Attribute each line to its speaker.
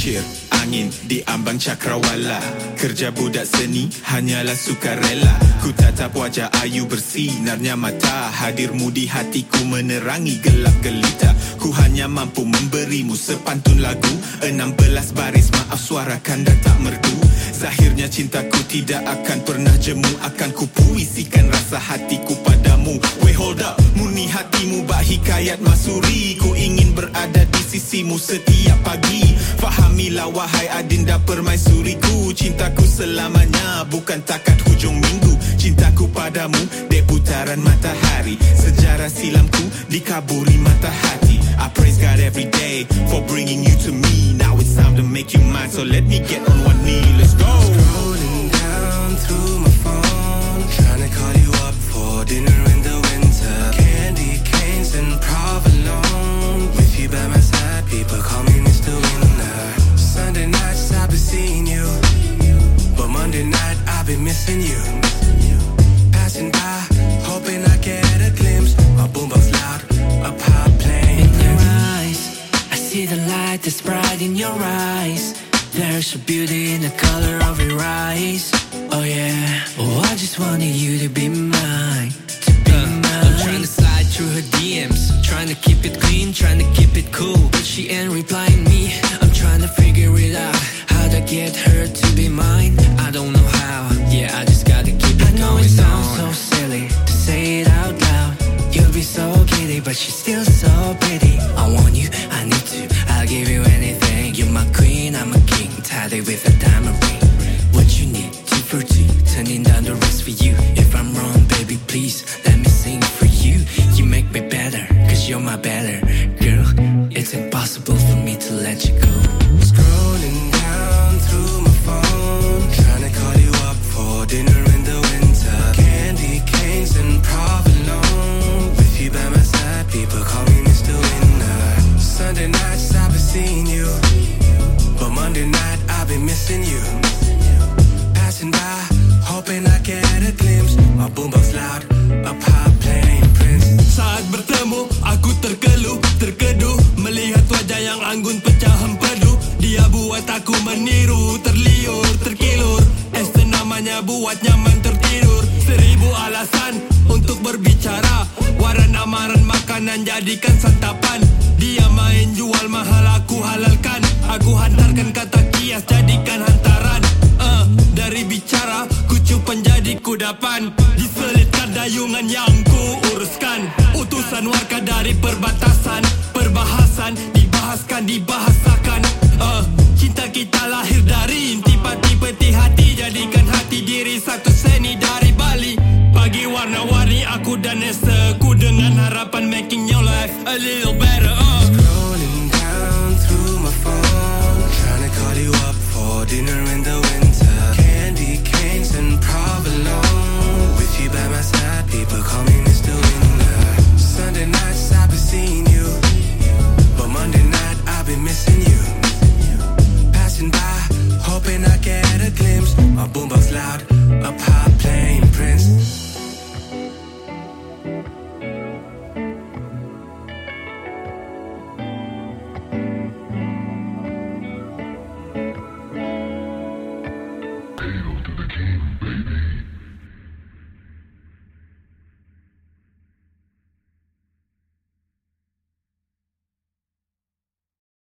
Speaker 1: kincir angin di ambang cakrawala. Kerja budak seni hanyalah sukarela. Ku tatap wajah ayu bersinarnya mata. Hadirmu di hatiku menerangi gelap gelita. Ku hanya mampu memberimu sepantun lagu. 16 baris maaf suara kanda tak merdu. Zahirnya cintaku tidak akan pernah jemu. Akan ku puisikan rasa hatiku padamu. Wait hold up, murni hatimu bak hikayat masuri. Ku ingin berada di sisimu setiap pagi. Fahamilah wahai adinda permaisuriku. Cintaku selamanya bukan takat hujung minggu. Cintaku padamu dek putaran matahari. Sejarah silamku dikaburi mata hati. I praise God every day for bringing you to me. Now it's time to make you mine, so let me get on one knee. Let's go.
Speaker 2: Scrolling down through my phone, trying to call you up for dinner in the winter. Candy canes and provolone. With you by my side, people call me Mr. Winner. Sunday nights I've been seeing you, but Monday night I've been missing you. Passing by, hoping I get a glimpse. My boombox loud, a pop playing.
Speaker 3: In your eyes, I see the light that's bright in your eyes. There's a beauty in the color of your eyes. Oh yeah, oh I just wanted you to be mine, to be mine. I'm trying to slide through her DMs, trying to keep it clean, trying to keep it cool, but she ain't replying me. I'm trying to figure it out, how to get her to be mine. I don't know how, yeah I just gotta keep it going. I know it sounds so silly to say it out loud. You'll be so giddy, but she's still so pretty. I want you, I need to, I'll give you anything. You're my queen, I'm a king, tied it with a diamond ring. What you need, 2 for 2, turning down the rest for you. If I'm wrong, baby, please, let me sing for you. You make me better, cause you're my better girl. It's impossible for me to let you go.
Speaker 2: Scrolling down through my phone, trying to call you up for dinner in the winter. Candy canes and provolone. With you by my side, people call me Mr. Winner. Sunday nights I've been seeing you, but Monday night I've been missing you. Passing by, hoping I get a glimpse. My boombox loud, a pop playing Prince.
Speaker 4: Saat bertemu, aku terkeluh, terkeduh melihat wajah yang anggun pecah empedu. Dia buat aku meniru, terliur, terkilur. Este namanya buat nyaman tertidur. 1000 alasan untuk berbicara. Waran amaran makanan jadikan santapan. Dia main jual mahal aku halalkan. Aku hantarkan kata kias jadikan hantaran. Dari bicara kucupan jadi kudapan. Diselitkan dayungan yang ku uruskan. Utusan warga dari perbatasan. Perbahasan dibahaskan, dibahasakan. Cinta kita lahir dari inti peti hati. Jadikan hati diri satu seni dari Bali. Pagi warna-warni aku dan eseku dengan harapan making your life a little better.
Speaker 2: Scrolling down through my phone, trying to call you up for dinner in the winter. Candy canes and provolone. With you by my side, people call me Mr. Winner. Sunday nights I've been seeing you, but Monday night I've been missing you. Passing by, hoping I get a glimpse. My boombox loud, a pop playing Prince.
Speaker 5: Hail to